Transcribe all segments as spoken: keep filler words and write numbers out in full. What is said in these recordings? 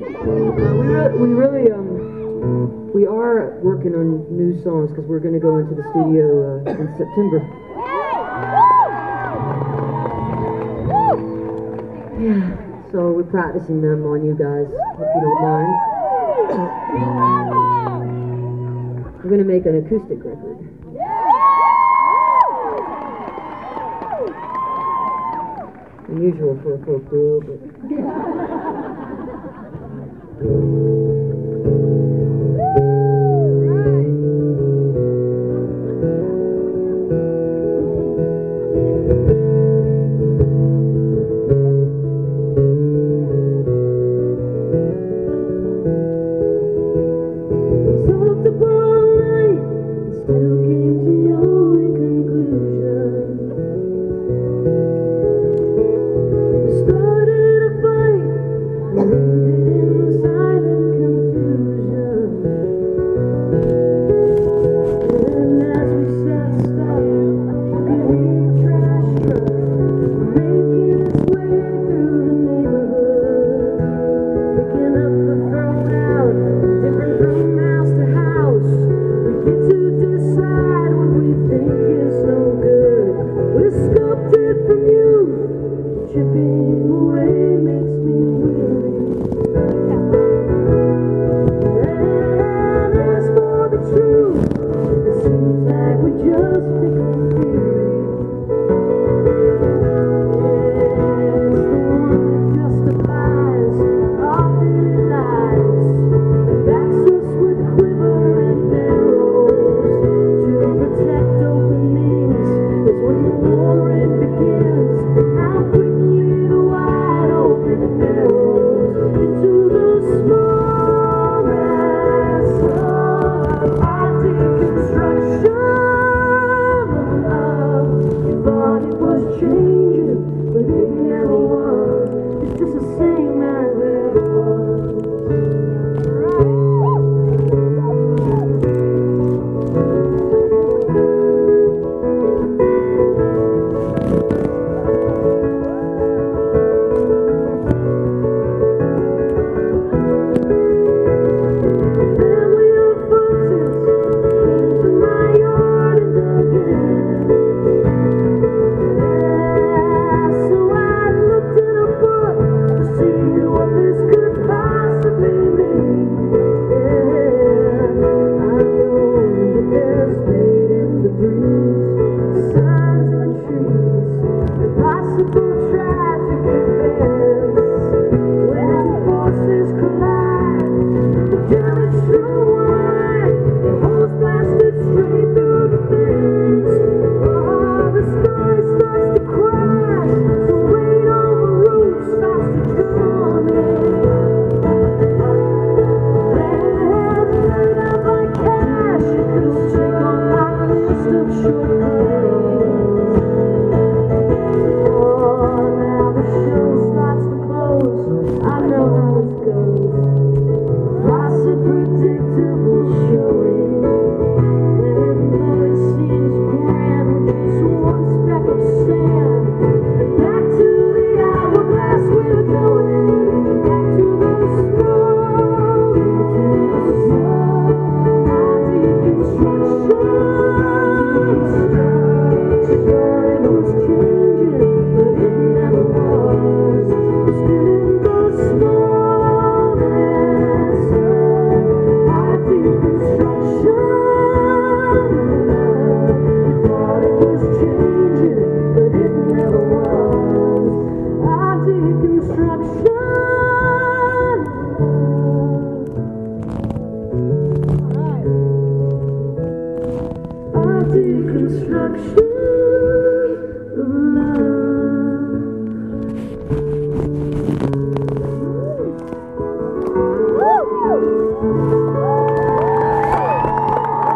we, re we really, um, we are working on new songs because we're going to go into the studio uh, in September. Yeah, so we're practicing them on you guys, if you don't mind. We're going to make an acoustic record. Unusual for a folk duo, but...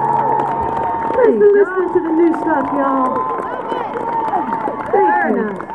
Thanks for listening to the new stuff, y'all. Very nice.